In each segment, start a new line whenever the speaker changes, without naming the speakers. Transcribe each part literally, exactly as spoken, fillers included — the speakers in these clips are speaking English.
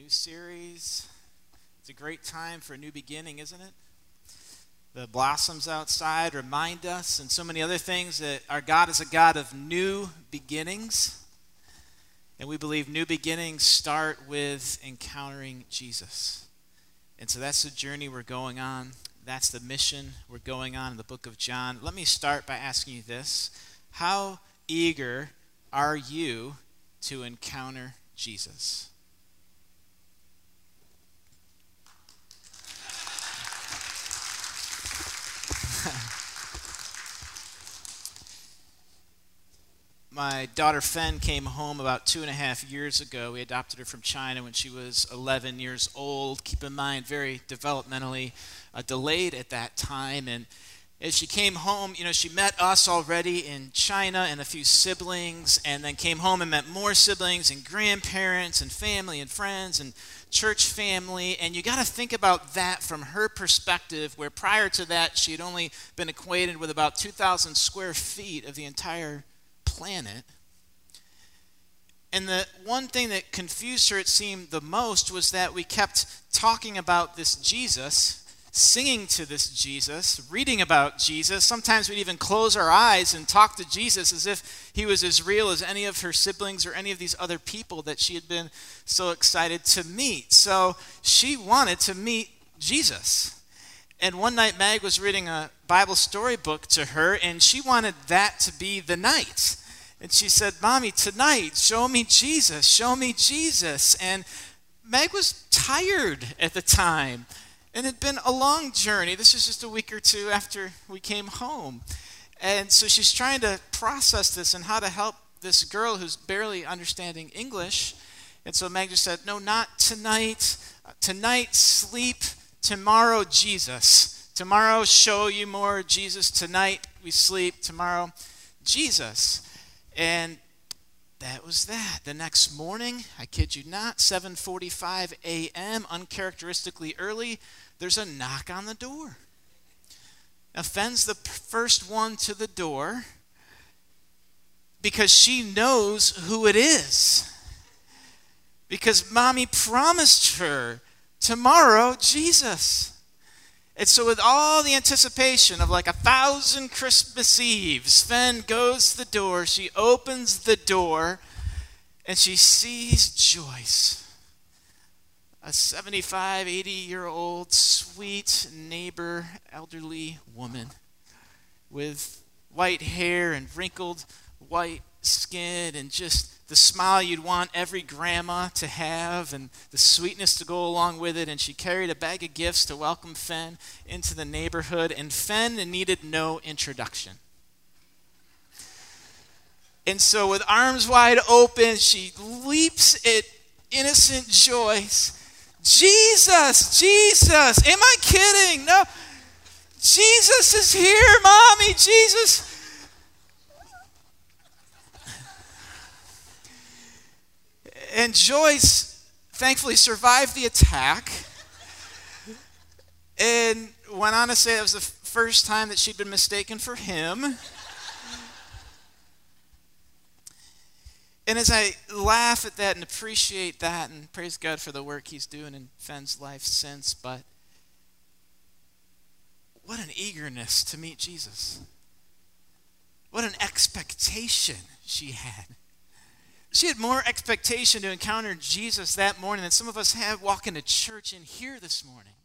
new series. It's a great time for a new beginning, isn't it? The blossoms outside remind us, and so many other things, that our God is a God of new beginnings. And we believe new beginnings start with encountering Jesus. And so that's the journey we're going on. That's the mission we're going on in the book of John. Let me start by asking you this. How eager are you to encounter Jesus? My daughter Fen came home about two and a half years ago. We adopted her from China when she was eleven years old. Keep in mind, very developmentally uh, delayed at that time. And as she came home, you know, she met us already in China and a few siblings, and then came home and met more siblings and grandparents and family and friends and church family. And you got to think about that from her perspective, where prior to that, she had only been acquainted with about two thousand square feet of the entire planet. And the one thing that confused her, it seemed, the most was that we kept talking about this Jesus, singing to this Jesus, reading about Jesus. Sometimes we'd even close our eyes and talk to Jesus as if he was as real as any of her siblings or any of these other people that she had been so excited to meet. So she wanted to meet Jesus. And one night, Mag was reading a Bible storybook to her, and she wanted that to be the night. And she said, "Mommy, tonight, show me Jesus, show me Jesus." And Meg was tired at the time. And it had been a long journey. This was just a week or two after we came home. And so she's trying to process this and how to help this girl who's barely understanding English. And so Meg just said, "No, not tonight. Tonight, sleep. Tomorrow, Jesus. Tomorrow, show you more Jesus. Tonight, we sleep. Tomorrow, Jesus." And that was that. The next morning, I kid you not, seven forty-five a.m., uncharacteristically early, there's a knock on the door. Now, Fen's the first one to the door because she knows who it is. Because Mommy promised her, tomorrow, Jesus. And so with all the anticipation of like a thousand Christmas Eves, Fen goes to the door, she opens the door, and she sees Joyce, a seventy-five, eighty-year-old, sweet neighbor, elderly woman with white hair and wrinkled white skin and just the smile you'd want every grandma to have and the sweetness to go along with it. And she carried a bag of gifts to welcome Fen into the neighborhood. And Fen needed no introduction. And so with arms wide open, she leaps at innocent Joyce. "Jesus, Jesus, am I kidding? No, Jesus is here, Mommy, Jesus." And Joyce thankfully survived the attack and went on to say that was the first time that she'd been mistaken for him. And as I laugh at that and appreciate that and praise God for the work he's doing in Fen's life since, but what an eagerness to meet Jesus. What an expectation she had. She had more expectation to encounter Jesus that morning than some of us have walking to church in here this morning.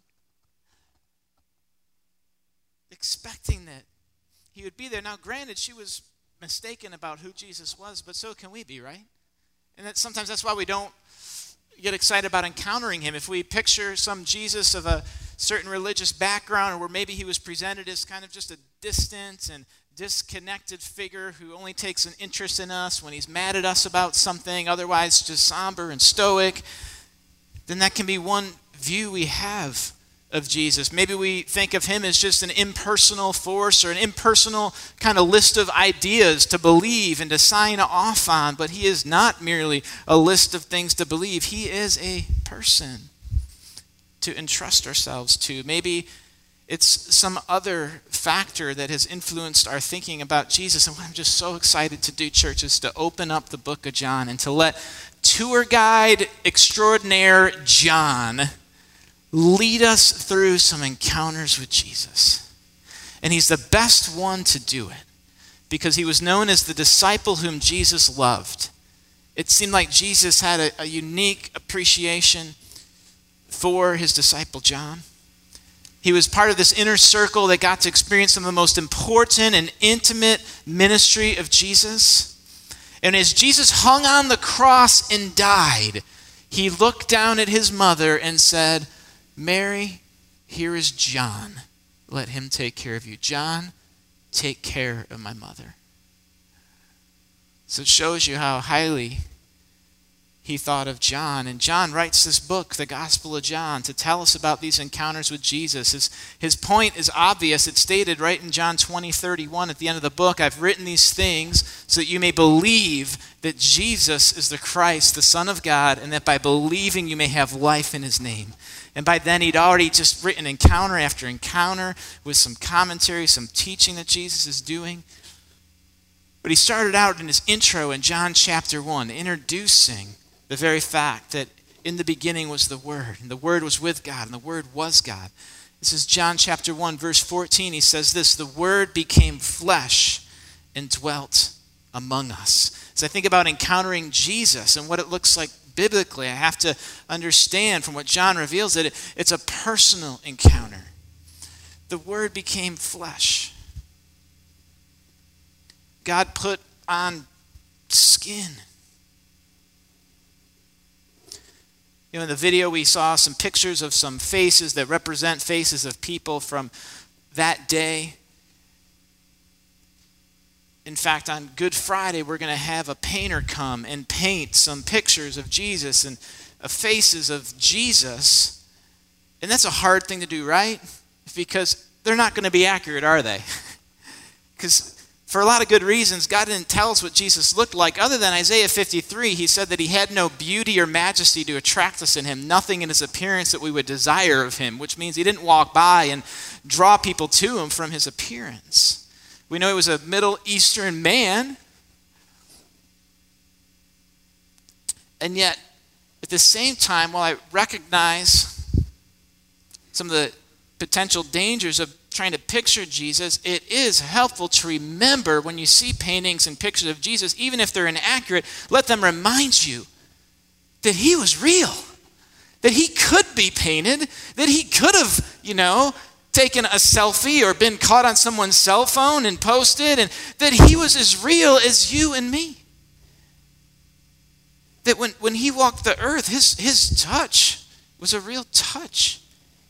Expecting that he would be there. Now, granted, she was mistaken about who Jesus was, but so can we be, right? And that sometimes that's why we don't get excited about encountering him. If we picture some Jesus of a certain religious background, or where maybe he was presented as kind of just a distant and disconnected figure who only takes an interest in us when he's mad at us about something, otherwise just somber and stoic, then that can be one view we have of Jesus. Maybe we think of him as just an impersonal force or an impersonal kind of list of ideas to believe and to sign off on, but he is not merely a list of things to believe. He is a person to entrust ourselves to. Maybe It's some other factor that has influenced our thinking about Jesus. And what I'm just so excited to do, church, is to open up the book of John and to let tour guide extraordinaire John lead us through some encounters with Jesus. And he's the best one to do it because he was known as the disciple whom Jesus loved. It seemed like Jesus had a, a unique appreciation for his disciple John. He was part of this inner circle that got to experience some of the most important and intimate ministry of Jesus. And as Jesus hung on the cross and died, he looked down at his mother and said, Mary, here is John. Let him take care of you. John, take care of my mother. So it shows you how highly he thought of John. And John writes this book, the Gospel of John, to tell us about these encounters with Jesus. His, his point is obvious. It's stated right in John twenty, thirty-one at the end of the book. I've written these things so that you may believe that Jesus is the Christ, the Son of God, and that by believing you may have life in his name. And by then he'd already just written encounter after encounter with some commentary, some teaching that Jesus is doing. But he started out in his intro in John chapter one, introducing the very fact that in the beginning was the Word, and the Word was with God, and the Word was God. This is John chapter one, verse fourteen. He says this, the Word became flesh and dwelt among us. As I think about encountering Jesus and what it looks like biblically, I have to understand from what John reveals that it, it's a personal encounter. The Word became flesh. God put on skin. You know, in the video we saw some pictures of some faces that represent faces of people from that day. In fact, on Good Friday, we're going to have a painter come and paint some pictures of Jesus and uh, faces of Jesus. And that's a hard thing to do, right? Because they're not going to be accurate, are they? Because for a lot of good reasons, God didn't tell us what Jesus looked like. Other than Isaiah fifty-three, he said that he had no beauty or majesty to attract us in him, nothing in his appearance that we would desire of him, which means he didn't walk by and draw people to him from his appearance. We know he was a Middle Eastern man. And yet, at the same time, while I recognize some of the potential dangers of trying to picture Jesus, it is helpful to remember when you see paintings and pictures of Jesus, even if they're inaccurate, let them remind you that he was real, that he could be painted, that he could have, you know, taken a selfie or been caught on someone's cell phone and posted, and that he was as real as you and me. That when, when he walked the earth, his, his touch was a real touch.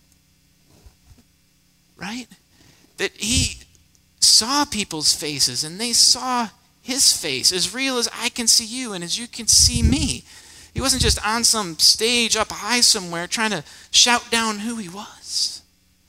Right? That he saw people's faces and they saw his face as real as I can see you and as you can see me. He wasn't just on some stage up high somewhere trying to shout down who he was.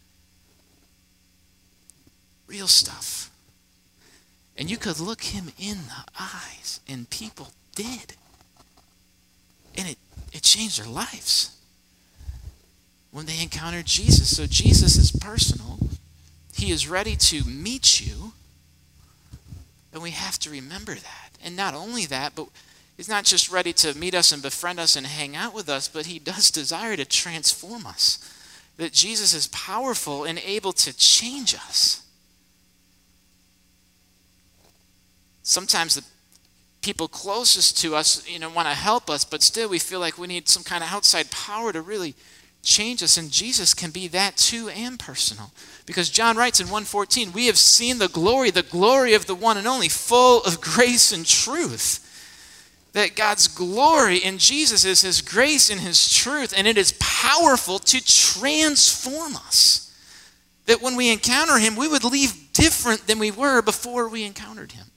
Real stuff. And you could look him in the eyes, and people did. And it, it changed their lives when they encountered Jesus. So Jesus is personal. He is ready to meet you. And we have to remember that. And not only that, but he's not just ready to meet us and befriend us and hang out with us, but he does desire to transform us. That Jesus is powerful and able to change us. Sometimes the people closest to us, you know, want to help us, but still we feel like we need some kind of outside power to really change us, and Jesus can be that too and personal. Because John writes in one fourteen, we have seen the glory, the glory of the one and only, full of grace and truth. That God's glory in Jesus is his grace and his truth, and it is powerful to transform us. That when we encounter him, we would leave different than we were before we encountered him.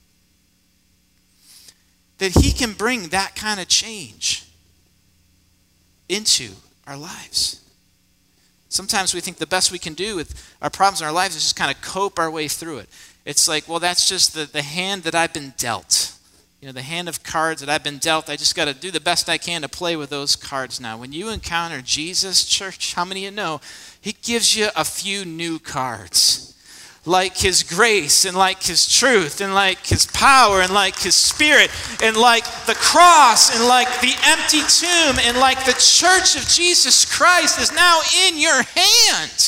That he can bring that kind of change into our lives. Sometimes we think the best we can do with our problems in our lives is just kind of cope our way through it. It's like, well, that's just the, the hand that I've been dealt. You know, the hand of cards that I've been dealt, I just got to do the best I can to play with those cards now. When you encounter Jesus, church, how many of you know, he gives you a few new cards. Like his grace and like his truth and like his power and like his spirit and like the cross and like the empty tomb and like the church of Jesus Christ is now in your hand.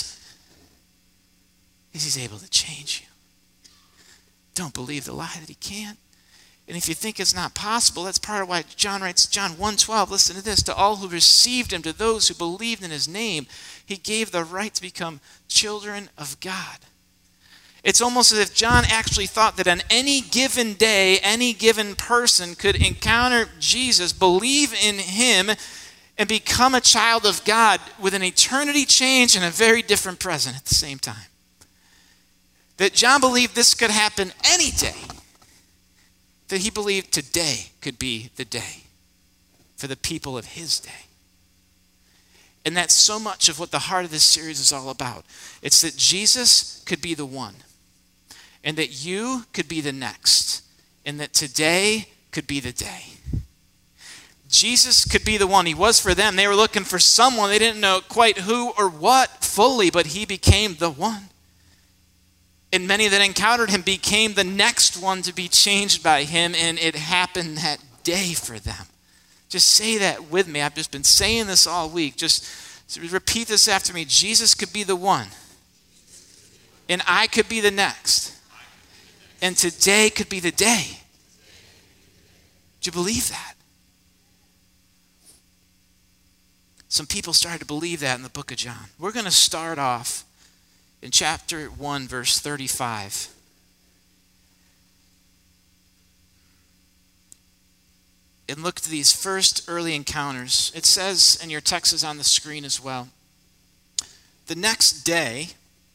He's able to change you. Don't believe the lie that he can't. And if you think it's not possible, that's part of why John writes, John one twelve, listen to this, to all who received him, to those who believed in his name, he gave the right to become children of God. It's almost as if John actually thought that on any given day, any given person could encounter Jesus, believe in him, and become a child of God with an eternity change and a very different present at the same time. That John believed this could happen any day. That he believed today could be the day for the people of his day. And that's so much of what the heart of this series is all about. It's that Jesus could be the one. And that you could be the next. And that today could be the day. Jesus could be the one. He was for them. They were looking for someone. They didn't know quite who or what fully, but he became the one. And many that encountered him became the next one to be changed by him, and it happened that day for them. Just say that with me. I've just been saying this all week. Just repeat this after me. Jesus could be the one, and I could be the next. And today could be the day. Do you believe that? Some people started to believe that in the book of John. We're going to start off in chapter one, verse thirty-five. And look at these first early encounters. It says, and your text is on the screen as well. The next day,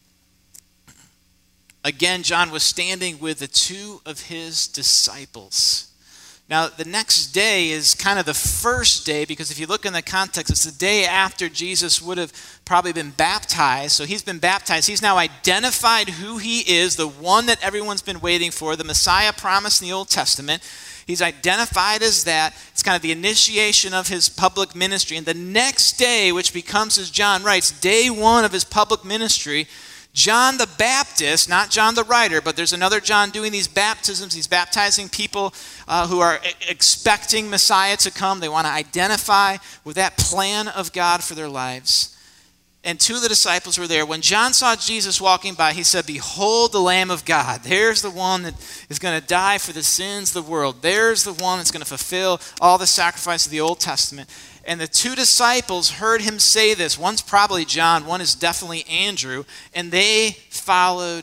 again, John was standing with the two of his disciples. Now, the next day is kind of the first day, because if you look in the context, it's the day after Jesus would have probably been baptized. So he's been baptized. He's now identified who he is, the one that everyone's been waiting for, the Messiah promised in the Old Testament. He's identified as that. It's kind of the initiation of his public ministry. And the next day, which becomes, as John writes, day one of his public ministry, John the Baptist, not John the writer, but there's another John doing these baptisms. He's baptizing people uh, who are expecting Messiah to come. They want to identify with that plan of God for their lives. And two of the disciples were there. When John saw Jesus walking by, he said, "Behold the Lamb of God. There's the one that is going to die for the sins of the world. There's the one that's going to fulfill all the sacrifice of the Old Testament." And the two disciples heard him say this. One's probably John, one is definitely Andrew. And they followed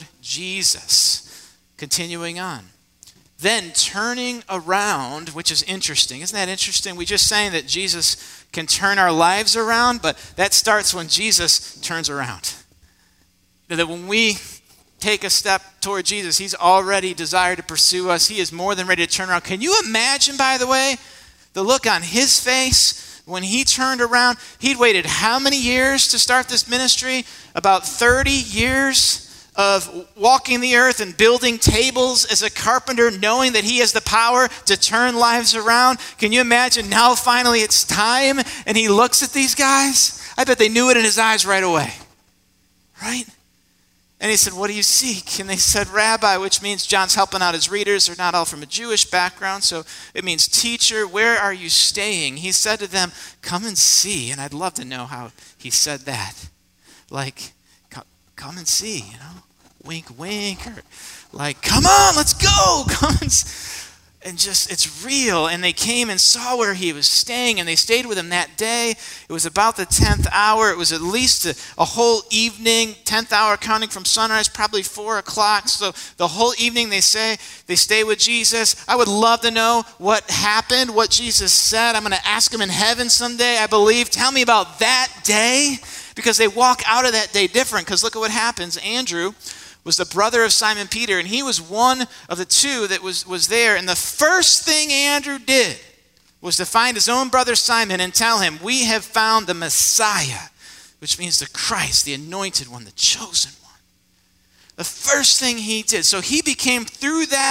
Jesus. Continuing on. Then turning around, which is interesting. Isn't that interesting? We just saying that Jesus can turn our lives around, but that starts when Jesus turns around. That when we take a step toward Jesus, he's already desired to pursue us. He is more than ready to turn around. Can you imagine, by the way, the look on his face when he turned around? He'd waited how many years to start this ministry? About thirty years of walking the earth and building tables as a carpenter, knowing that he has the power to turn lives around. Can you imagine now finally it's time, and he looks at these guys? I bet they knew it in his eyes right away, right? And he said, "What do you seek?" And they said, "Rabbi," which means John's helping out his readers. They're not all from a Jewish background, so it means teacher. "Where are you staying?" He said to them, "Come and see." And I'd love to know how he said that. Like, come and see, you know? Wink, wink, or like, "Come on, let's go." Come and, and just, it's real. And they came and saw where he was staying, and they stayed with him that day. It was about the tenth hour. It was at least a, a whole evening, tenth hour counting from sunrise, probably four o'clock. So the whole evening they say, they stay with Jesus. I would love to know what happened, what Jesus said. I'm going to ask him in heaven someday, I believe. Tell me about that day, because they walk out of that day different. Because look at what happens. Andrew was the brother of Simon Peter, and he was one of the two that was, was there. And the first thing Andrew did was to find his own brother Simon and tell him, "We have found the Messiah," which means the Christ, the anointed one, the chosen one. The first thing he did. So he became, through that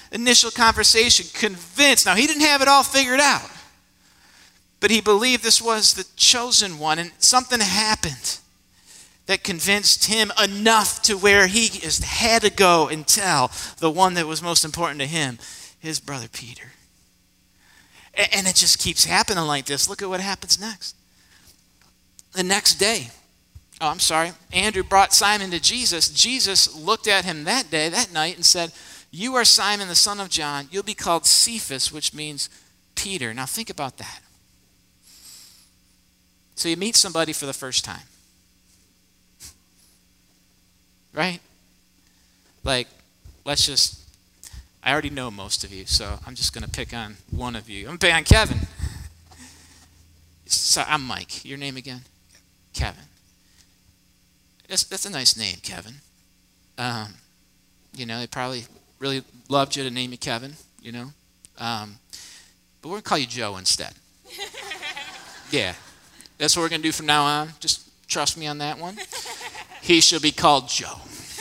initial conversation, convinced. Now, he didn't have it all figured out, but he believed this was the chosen one, and something happened that convinced him enough to where he just had to go and tell the one that was most important to him, his brother Peter. And it just keeps happening like this. Look at what happens next. The next day, oh, I'm sorry, Andrew brought Simon to Jesus. Jesus looked at him that day, that night, and said, "You are Simon, the son of John. You'll be called Cephas," which means Peter. Now think about that. So you meet somebody for the first time. Right? Like, let's just, I already know most of you, so I'm just going to pick on one of you. I'm going to pick on Kevin. So I'm Mike. Your name again? Kevin. That's, that's a nice name, Kevin. Um, you know, they probably really loved you to name you Kevin, you know. Um, but we're going to call you Joe instead. Yeah. That's what we're going to do from now on. Just trust me on that one. He shall be called Joe.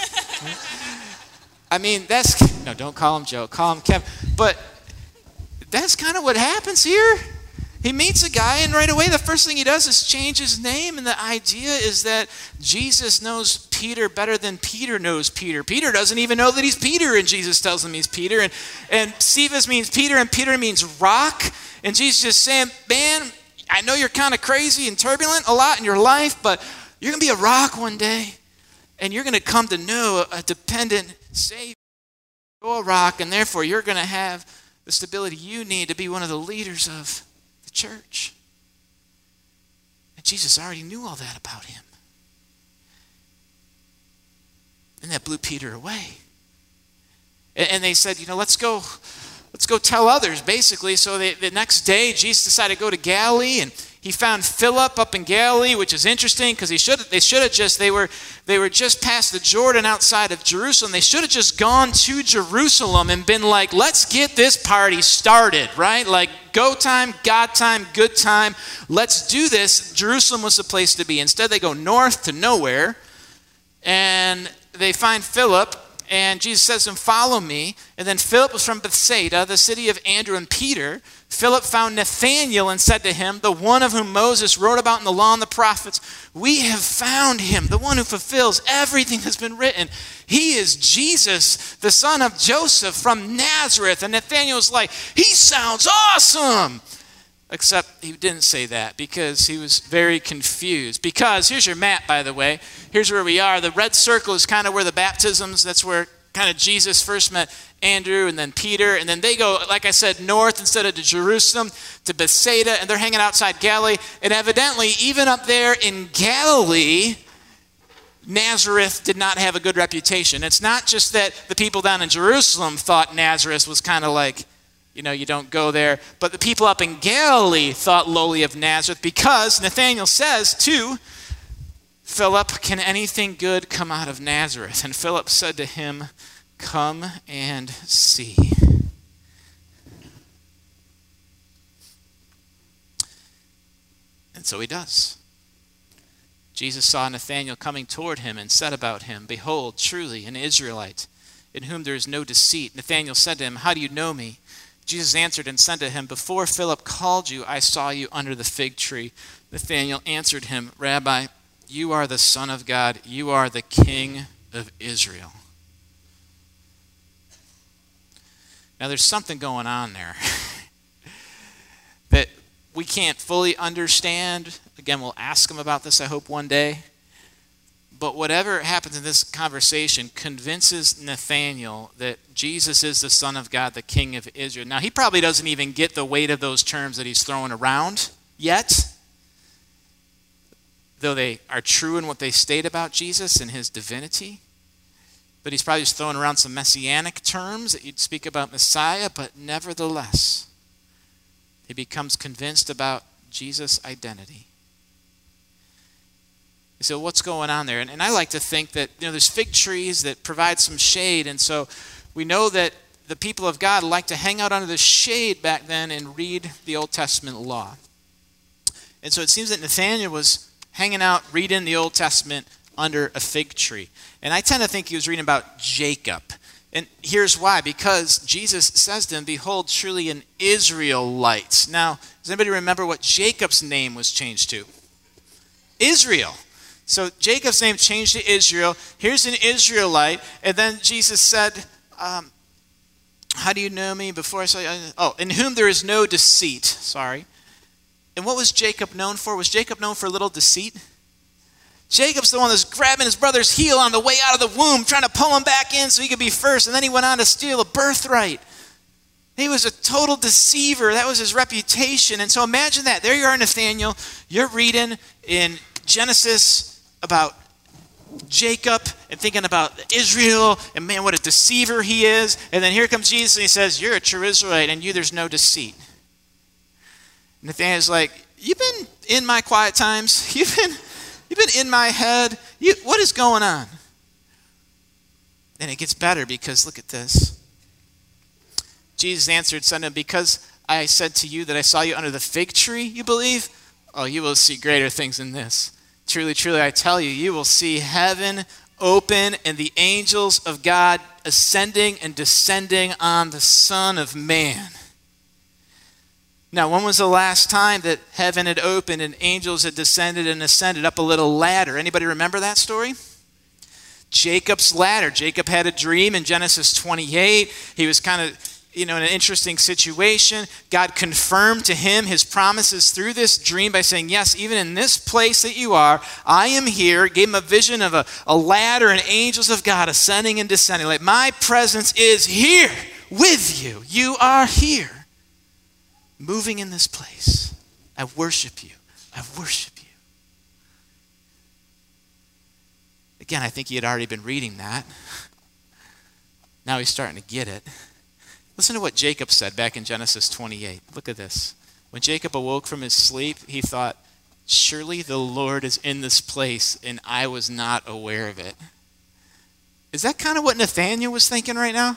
I mean, that's, no, don't call him Joe. Call him Kevin. But that's kind of what happens here. He meets a guy, and right away the first thing he does is change his name. And the idea is that Jesus knows Peter better than Peter knows Peter. Peter doesn't even know that he's Peter, and Jesus tells him he's Peter. And, and Cephas means Peter, and Peter means rock. And Jesus is saying, man, I know you're kind of crazy and turbulent a lot in your life, but you're going to be a rock one day. And you're going to come to know a dependent Savior. You're a rock, and therefore you're going to have the stability you need to be one of the leaders of the church. And Jesus already knew all that about him. And that blew Peter away. And, and they said, you know, let's go, let's go tell others, basically. So they, the next day, Jesus decided to go to Galilee, and he found Philip up in Galilee, which is interesting because he should they should have just they were they were just past the Jordan outside of Jerusalem. They should have just gone to Jerusalem and been like, let's get this party started, right? Like, go time, God time, good time. Let's do this. Jerusalem was the place to be. Instead, they go north to nowhere, and they find Philip. And Jesus says to him, follow me. And then Philip was from Bethsaida, the city of Andrew and Peter. Philip found Nathanael and said to him, the one of whom Moses wrote about in the law and the prophets, we have found him, the one who fulfills everything that's been written. He is Jesus, the son of Joseph from Nazareth. And Nathanael was like, he sounds awesome. Except he didn't say that because he was very confused. Because, here's your map, by the way. Here's where we are. The red circle is kind of where the baptisms, that's where kind of Jesus first met Andrew and then Peter. And then they go, like I said, north instead of to Jerusalem, to Bethsaida. And they're hanging outside Galilee. And evidently, even up there in Galilee, Nazareth did not have a good reputation. It's not just that the people down in Jerusalem thought Nazareth was kind of like, you know, you don't go there. But the people up in Galilee thought lowly of Nazareth because Nathanael says to Philip, can anything good come out of Nazareth? And Philip said to him, come and see. And so he does. Jesus saw Nathanael coming toward him and said about him, behold, truly an Israelite, in whom there is no deceit. Nathanael said to him, how do you know me? Jesus answered and said to him, before Philip called you, I saw you under the fig tree. Nathanael answered him, Rabbi, you are the Son of God. You are the King of Israel. Now there's something going on there that we can't fully understand. Again, we'll ask him about this, I hope, one day. But whatever happens in this conversation convinces Nathanael that Jesus is the Son of God, the King of Israel. Now, he probably doesn't even get the weight of those terms that he's throwing around yet, though they are true in what they state about Jesus and his divinity. But he's probably just throwing around some messianic terms that you'd speak about Messiah, but nevertheless, he becomes convinced about Jesus' identity. So what's going on there? And, and I like to think that, you know, there's fig trees that provide some shade. And so we know that the people of God like to hang out under the shade back then and read the Old Testament law. And so it seems that Nathanael was hanging out reading the Old Testament under a fig tree. And I tend to think he was reading about Jacob. And here's why. Because Jesus says to him, behold, truly an Israelite. Now, does anybody remember what Jacob's name was changed to? Israel. So Jacob's name changed to Israel. Here's an Israelite. And then Jesus said, um, how do you know me before I saw you? Oh, in whom there is no deceit. Sorry. And what was Jacob known for? Was Jacob known for a little deceit? Jacob's the one that's grabbing his brother's heel on the way out of the womb, trying to pull him back in so he could be first. And then he went on to steal a birthright. He was a total deceiver. That was his reputation. And so imagine that. There you are, Nathaniel. You're reading in Genesis about Jacob and thinking about Israel. And man, what a deceiver he is. And then here comes Jesus and he says, you're a true Israelite and you, there's no deceit. Nathaniel's like, you've been in my quiet times. You've been... You've been in my head. You, what is going on? And it gets better because look at this. Jesus answered, said to him, because I said to you that I saw you under the fig tree, you believe? Oh, you will see greater things than this. Truly, truly, I tell you, you will see heaven open and the angels of God ascending and descending on the Son of Man. Now, when was the last time that heaven had opened and angels had descended and ascended up a little ladder? Anybody remember that story? Jacob's ladder. Jacob had a dream in Genesis twenty-eight. He was kind of, you know, in an interesting situation. God confirmed to him his promises through this dream by saying, yes, even in this place that you are, I am here. Gave him a vision of a, a ladder and angels of God ascending and descending. Like, my presence is here with you. You are here. Moving in this place. I worship you. I worship you. Again, I think he had already been reading that. Now he's starting to get it. Listen to what Jacob said back in Genesis twenty-eight. Look at this. When Jacob awoke from his sleep, he thought, surely the Lord is in this place and I was not aware of it. Is that kind of what Nathaniel was thinking right now?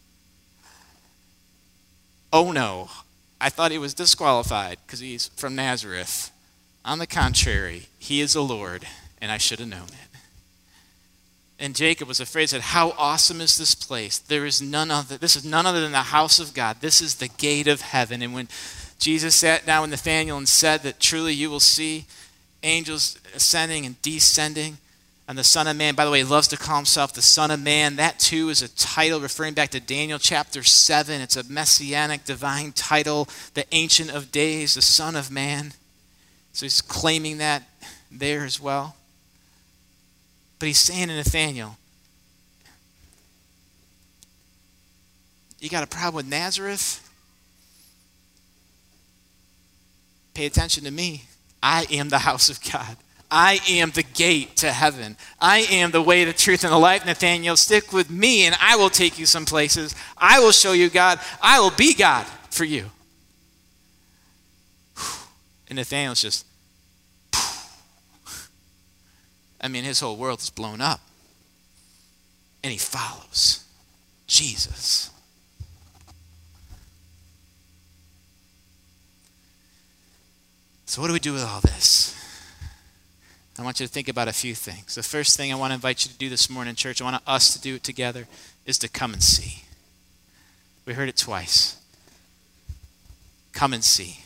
Oh no. I thought he was disqualified because he's from Nazareth. On the contrary, he is the Lord, and I should have known it. And Jacob was afraid, said, how awesome is this place? There is none other. This is none other than the house of God. This is the gate of heaven. And when Jesus sat down with Nathanael and said that truly you will see angels ascending and descending, and the Son of Man, by the way, he loves to call himself the Son of Man. That too is a title referring back to Daniel chapter seven. It's a messianic divine title, the Ancient of Days, the Son of Man. So he's claiming that there as well. But he's saying to Nathaniel, you got a problem with Nazareth? Pay attention to me. I am the house of God. I am the gate to heaven. I am the way, the truth, and the life. Nathaniel, stick with me and I will take you some places. I will show you God. I will be God for you. And Nathaniel's just, I mean, his whole world is blown up. And he follows Jesus. So what do we do with all this? I want you to think about a few things. The first thing I want to invite you to do this morning, church, I want us to do it together, is to come and see. We heard it twice. Come and see.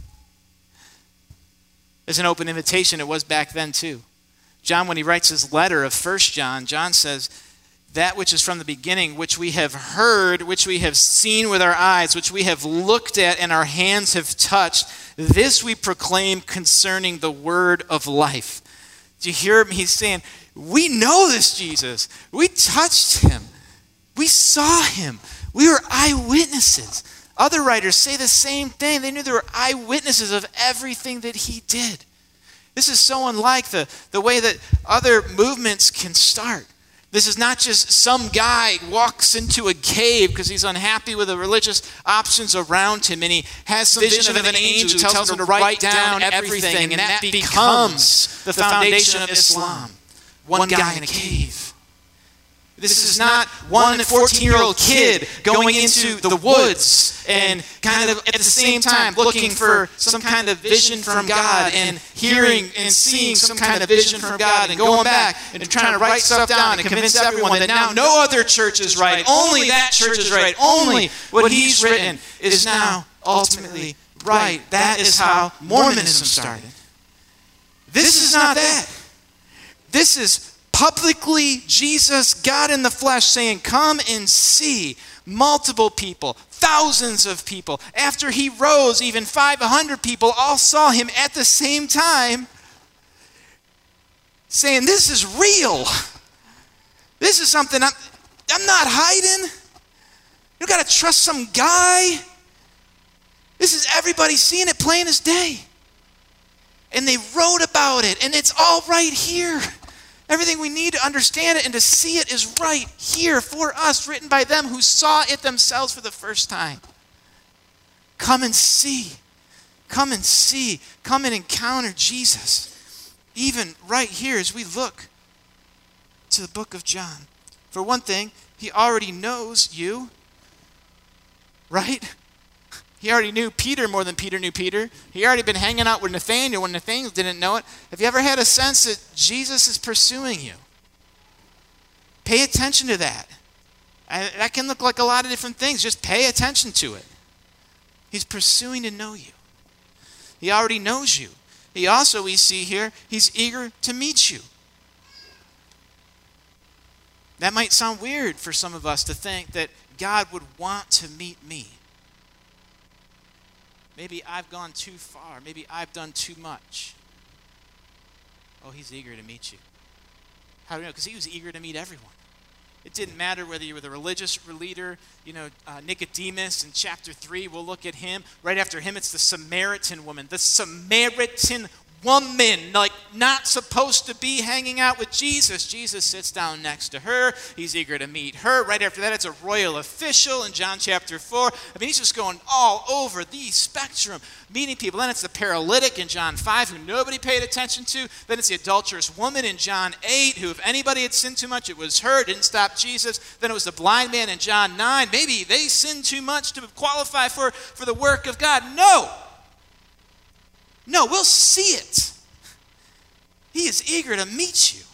There's an open invitation. It was back then too. John, when he writes his letter of First John, John says, that which is from the beginning, which we have heard, which we have seen with our eyes, which we have looked at and our hands have touched, this we proclaim concerning the word of life. Do you hear him? He's saying, we know this Jesus. We touched him. We saw him. We were eyewitnesses. Other writers say the same thing. They knew there were eyewitnesses of everything that he did. This is so unlike the, the way that other movements can start. This is not just some guy walks into a cave because he's unhappy with the religious options around him and he has some vision, vision of an, an angel who tells him to write down everything, and, and that becomes the foundation of Islam. One, One guy in a cave. This is not one fourteen-year-old kid going into the woods and kind of at the same time looking for some kind of vision from God and hearing and seeing some kind of vision from God and going back and trying to write stuff down and convince everyone that now no other church is right, only that church is right, only what he's written is now ultimately right. That is how Mormonism started. This is not that. This is publicly Jesus, God in the flesh, saying, come and see. Multiple people, thousands of people. After he rose, even five hundred people all saw him at the same time, saying, this is real. This is something I'm, I'm not hiding. You got to trust some guy. This is everybody seeing it plain as day. And they wrote about it, and it's all right here. Everything we need to understand it and to see it is right here for us, written by them who saw it themselves for the first time. Come and see. Come and see. Come and encounter Jesus. Even right here as we look to the book of John. For one thing, he already knows you, right? He already knew Peter more than Peter knew Peter. He already been hanging out with Nathaniel when Nathaniel didn't know it. Have you ever had a sense that Jesus is pursuing you? Pay attention to that. I, that can look like a lot of different things. Just pay attention to it. He's pursuing to know you. He already knows you. He also, we see here, he's eager to meet you. That might sound weird for some of us to think that God would want to meet me. Maybe I've gone too far. Maybe I've done too much. Oh, he's eager to meet you. How do you know? Because he was eager to meet everyone. It didn't matter whether you were the religious leader, you know, uh, Nicodemus in chapter three, we'll look at him. Right after him, it's the Samaritan woman. The Samaritan woman, like not supposed to be hanging out with Jesus. Jesus sits down next to her. He's eager to meet her. Right after that, it's a royal official in John chapter four. I mean, he's just going all over the spectrum, meeting people. Then it's the paralytic in John five, who nobody paid attention to. Then it's the adulterous woman in John eight, who if anybody had sinned too much, it was her. It didn't stop Jesus. Then it was the blind man in John nine. Maybe they sinned too much to qualify for, for the work of God. No. No, we'll see it. He is eager to meet you.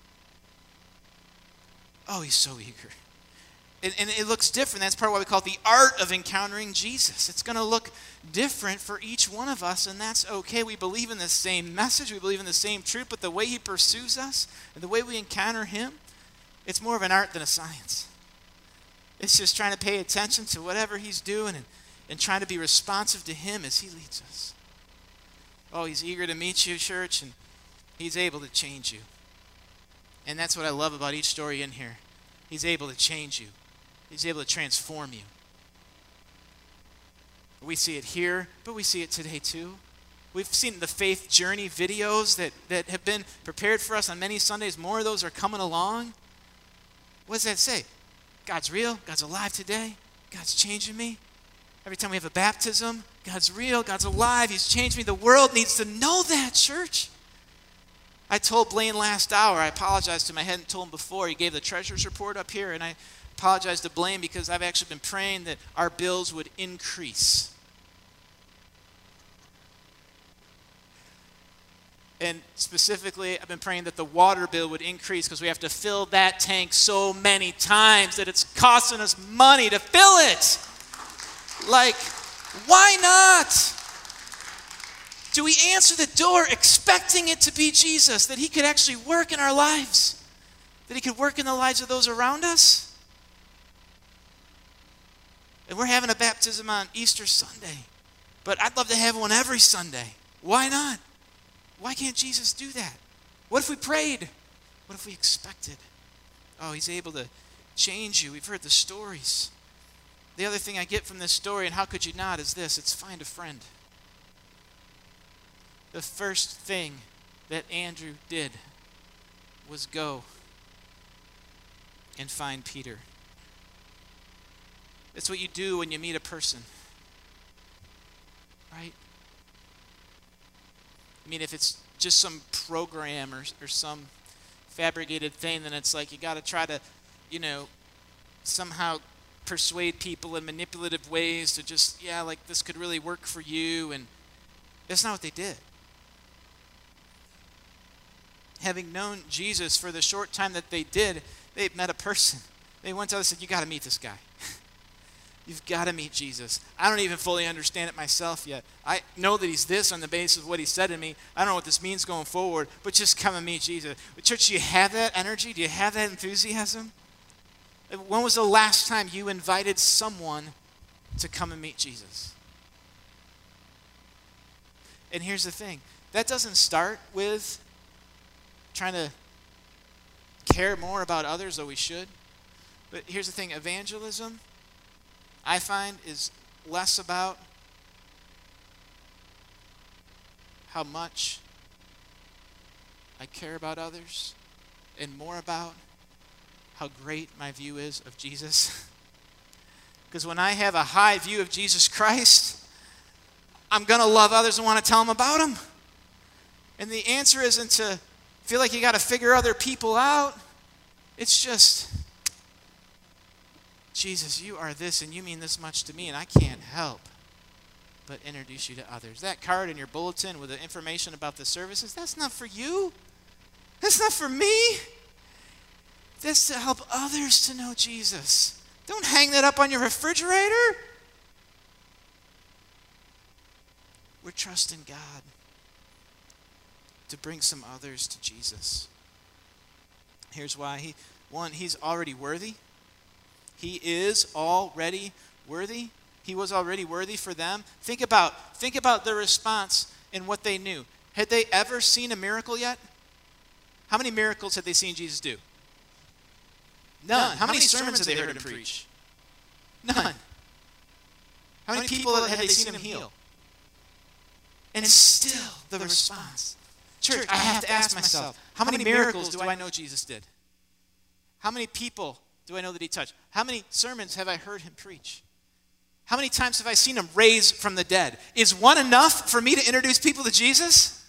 Oh, he's so eager. And, and it looks different. That's part of why we call it the art of encountering Jesus. It's going to look different for each one of us, and that's okay. We believe in the same message. We believe in the same truth, but the way he pursues us and the way we encounter him, it's more of an art than a science. It's just trying to pay attention to whatever he's doing and, and trying to be responsive to him as he leads us. Oh, he's eager to meet you, church, and he's able to change you. And that's what I love about each story in here. He's able to change you. He's able to transform you. We see it here, but we see it today too. We've seen the faith journey videos that, that have been prepared for us on many Sundays. More of those are coming along. What does that say? God's real. God's alive today. God's changing me. Every time we have a baptism, God's real, God's alive, he's changed me. The world needs to know that, church. I told Blaine last hour, I apologized to him. I hadn't told him before. He gave the treasurer's report up here, and I apologized to Blaine because I've actually been praying that our bills would increase. And specifically, I've been praying that the water bill would increase because we have to fill that tank so many times that it's costing us money to fill it. Like, why not? Do we answer the door expecting it to be Jesus, that he could actually work in our lives, that he could work in the lives of those around us? And we're having a baptism on Easter Sunday, but I'd love to have one every Sunday. Why not? Why can't Jesus do that? What if we prayed? What if we expected? Oh, he's able to change you. We've heard the stories. The other thing I get from this story, and how could you not, is this. It's find a friend. The first thing that Andrew did was go and find Peter. It's what you do when you meet a person. Right? I mean, if it's just some program or, or some fabricated thing, then it's like you got to try to you know, somehow persuade people in manipulative ways to just, yeah, like this could really work for you. And that's not what they did. Having known Jesus for the short time that they did, they met a person. They went to us and said, you got to meet this guy. You've got to meet Jesus. I don't even fully understand it myself yet. I know that he's this on the basis of what he said to me. I don't know what this means going forward, but just come and meet Jesus. But church, do you have that energy? Do you have that enthusiasm? When was the last time you invited someone to come and meet Jesus? And here's the thing. That doesn't start with trying to care more about others, though we should. But here's the thing. Evangelism, I find, is less about how much I care about others and more about how great my view is of Jesus. Because when I have a high view of Jesus Christ, I'm going to love others and want to tell them about him. And the answer isn't to feel like you got to figure other people out. It's just, Jesus, you are this and you mean this much to me, and I can't help but introduce you to others. That card in your bulletin with the information about the services, that's not for you. That's not for me. That's to help others to know Jesus. Don't hang that up on your refrigerator. We're trusting God to bring some others to Jesus. Here's why. He, one, he's already worthy. He is already worthy. He was already worthy for them. Think about, think about their response and what they knew. Had they ever seen a miracle yet? How many miracles had they seen Jesus do? None. None. How, How many, many sermons had they heard him preach? None. None. How many people had they seen him heal? And still the response. Church, I have to ask myself, how many miracles do I know Jesus did? How many people do I know that he touched? How many sermons have I heard him preach? How many times have I seen him raise from the dead? Is one enough for me to introduce people to Jesus?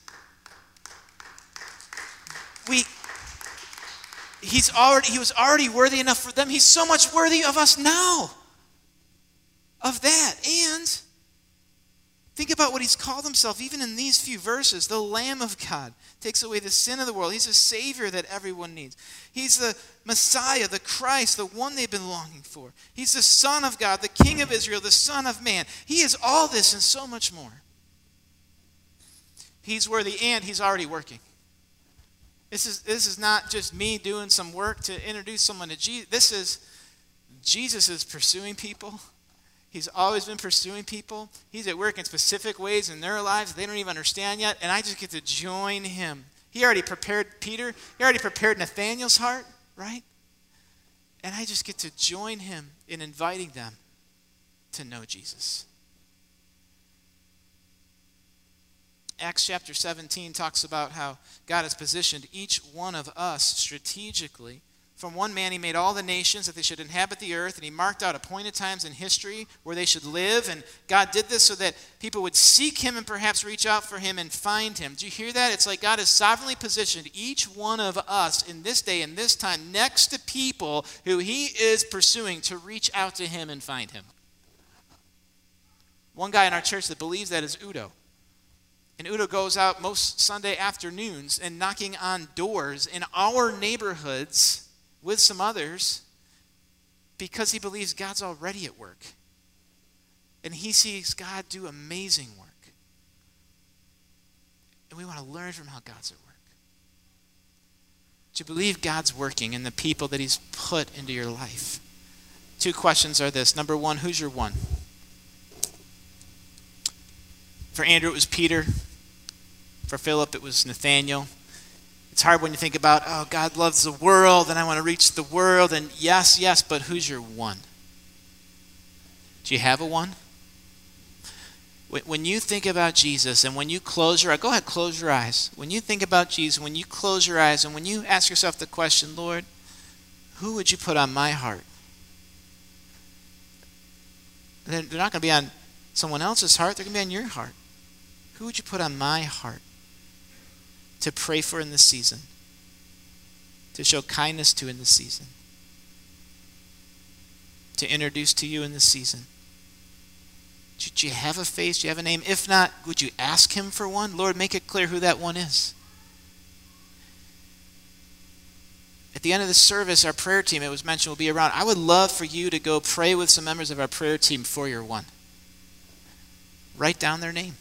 We, he's already, he was already worthy enough for them. He's so much worthy of us now. Of that. And think about what he's called himself, even in these few verses. The Lamb of God takes away the sin of the world. He's a Savior that everyone needs. He's the Messiah, the Christ, the one they've been longing for. He's the Son of God, the King of Israel, the Son of Man. He is all this and so much more. He's worthy, and he's already working. This is, this is not just me doing some work to introduce someone to Jesus. This is, Jesus is pursuing people. He's always been pursuing people. He's at work in specific ways in their lives they don't even understand yet, and I just get to join him. He already prepared Peter. He already prepared Nathanael's heart, right? And I just get to join him in inviting them to know Jesus. Acts chapter seventeen talks about how God has positioned each one of us strategically. From one man he made all the nations that they should inhabit the earth, and he marked out appointed times in history where they should live, and God did this so that people would seek him and perhaps reach out for him and find him. Do you hear that? It's like God has sovereignly positioned each one of us in this day and this time next to people who he is pursuing to reach out to him and find him. One guy in our church that believes that is Udo. And Udo goes out most Sunday afternoons and knocking on doors in our neighborhoods with some others because he believes God's already at work. And he sees God do amazing work. And we want to learn from how God's at work. To believe God's working in the people that he's put into your life. Two questions are this. Number one, who's your one? For Andrew, it was Peter. For Philip, it was Nathanael. It's hard when you think about, oh, God loves the world, and I want to reach the world. And yes, yes, but who's your one? Do you have a one? When you think about Jesus, and when you close your eyes, go ahead, close your eyes. When you think about Jesus, when you close your eyes, and when you ask yourself the question, Lord, who would you put on my heart? They're not going to be on someone else's heart. They're going to be on your heart. Who would you put on my heart to pray for in this season? To show kindness to in this season? to introduce to you in this season? Do you have a face? Do you have a name? If not, would you ask him for one? Lord, make it clear who that one is. At the end of the service, our prayer team, it was mentioned, will be around. I would love for you to go pray with some members of our prayer team for your one. Write down their name.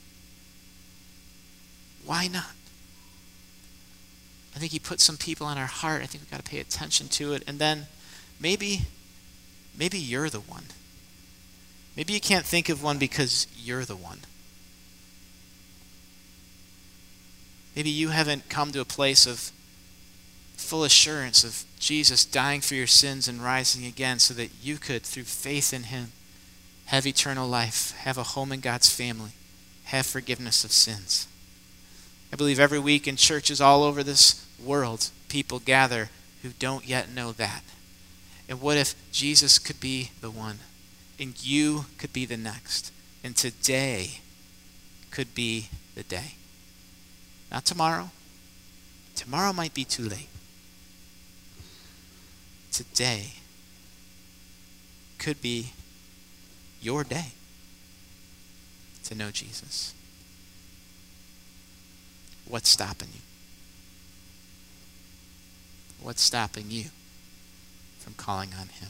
Why not? I think he put some people on our heart. I think we've got to pay attention to it. And then maybe, maybe you're the one. Maybe you can't think of one because you're the one. Maybe you haven't come to a place of full assurance of Jesus dying for your sins and rising again so that you could, through faith in him, have eternal life, have a home in God's family, have forgiveness of sins. I believe every week in churches all over this world, people gather who don't yet know that. And what if Jesus could be the one, and you could be the next, and today could be the day? Not tomorrow. Tomorrow might be too late. Today could be your day to know Jesus. What's stopping you? What's stopping you from calling on him?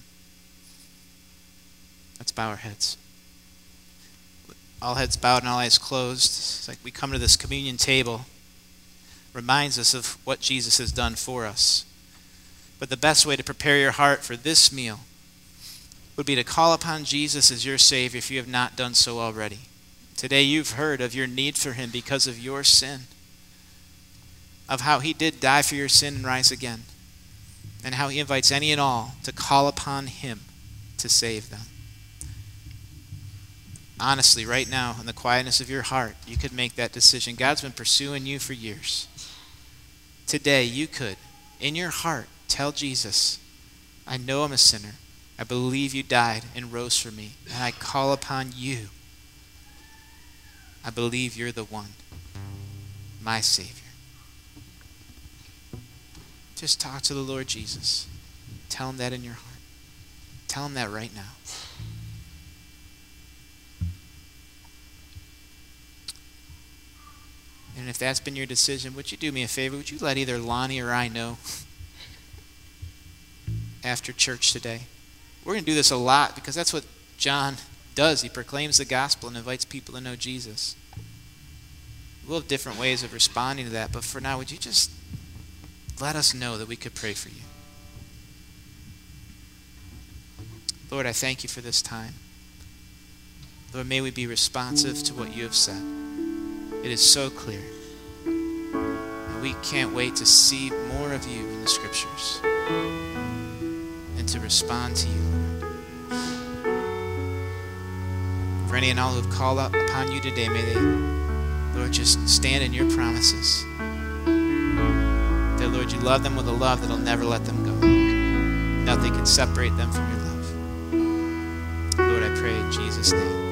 Let's bow our heads. All heads bowed and all eyes closed. It's like we come to this communion table. Reminds us of what Jesus has done for us. But the best way to prepare your heart for this meal would be to call upon Jesus as your Savior if you have not done so already. Today you've heard of your need for him because of your sin, of how he did die for your sin and rise again, and how he invites any and all to call upon him to save them. Honestly, right now, in the quietness of your heart, you could make that decision. God's been pursuing you for years. Today, you could, in your heart, tell Jesus, I know I'm a sinner. I believe you died and rose for me, and I call upon you. I believe you're the one, my Savior. Just talk to the Lord Jesus. Tell him that in your heart. Tell him that right now. And if that's been your decision, would you do me a favor? Would you let either Lonnie or I know after church today? We're going to do this a lot because that's what John does. He proclaims the gospel and invites people to know Jesus. We'll have different ways of responding to that, but for now, would you just let us know that we could pray for you? Lord, I thank you for this time. Lord, may we be responsive to what you have said. It is so clear. And we can't wait to see more of you in the scriptures and to respond to you, Lord. For any and all who have called up upon you today, may they, Lord, just stand in your promises. That, Lord, you love them with a love that will never let them go. Nothing can separate them from your love. Lord, I pray in Jesus' name.